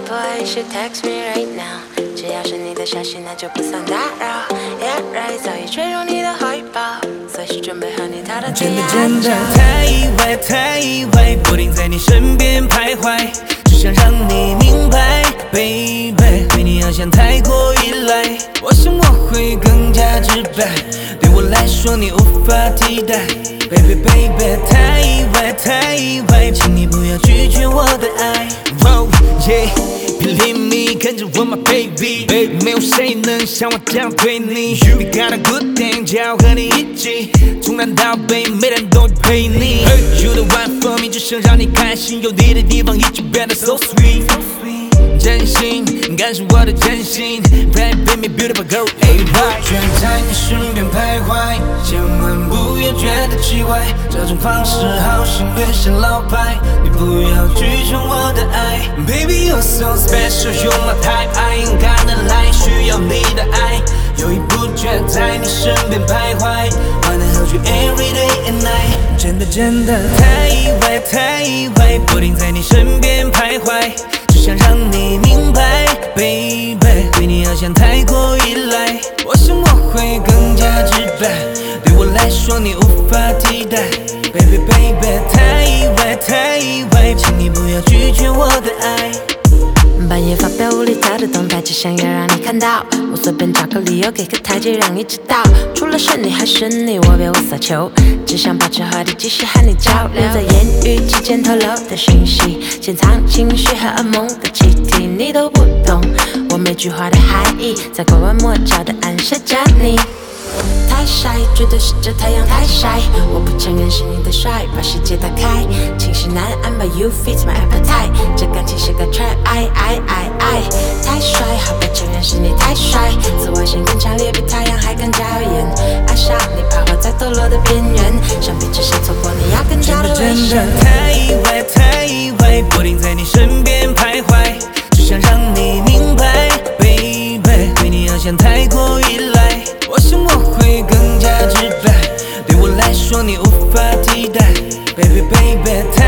boy should text me right now。只要是你的消息，那就不算打扰。Yeah right， 早已坠入你的怀抱，随时准备和你逃到天涯角。 真的太意外，太意外，不停在你身边徘徊，只想让你明白 ，baby， 对你好像太过依赖，我想我会更加直白，对我来说你无法替代。Baby baby， 太意外，太意外，请你不要拒绝我的爱。Oh yeah。Believe me， 跟着我 my baby， 没有谁能像我这样对你。We got a good thing， 只要和你一起，从南到北，每天都陪你。You the one for me， 只想让你开心，有你的地方一直变得 so sweet。真心，感受我的真心 ，Baby me beautiful girl， 不愿在你身边徘徊，千万不要觉得奇怪，这种方式好像越像老派，你不要拒绝我的爱 ，Baby you're so special，you're my type， 爱勇敢的来，需要你的爱，犹豫不决在你身边徘徊 ，Wanna hold you every day and night， 真的真的太意外，太意外，不停在你身边徘徊。想让你明白 ，baby， 对你好像太过依赖，我想我会更加直白，对我来说你无法替代 ，baby baby， 太意外，太意外，请你不要拒绝我的爱。 半夜发表无厘头的动态，只想要让你看到。我随便找个理由，给个台阶，让你知道。除了是你还是你，我别无所求，只想保持话题，继续和你交流。在言语之间透露的讯息，潜藏情绪荷尔蒙的气体，你都不懂我每句话的含义，在拐弯抹角的暗示着你。太晒，绝对是这太阳太晒。我不承认是你的帅，把世界打开。情是难安排 ，You fit my appetite。这感情是个 try， 太帅，好不承认是你太帅。紫外线更强烈，比太阳还更加艳。爱上你，徘徊在堕落的边缘，想必只是错过你要更加的危险。 真的太意外，太意外，不停在你身边徘徊，只想让你明白 ，baby， 对你好像太过依赖。我想我会更加直白，对我来说你无法替代 ，baby baby。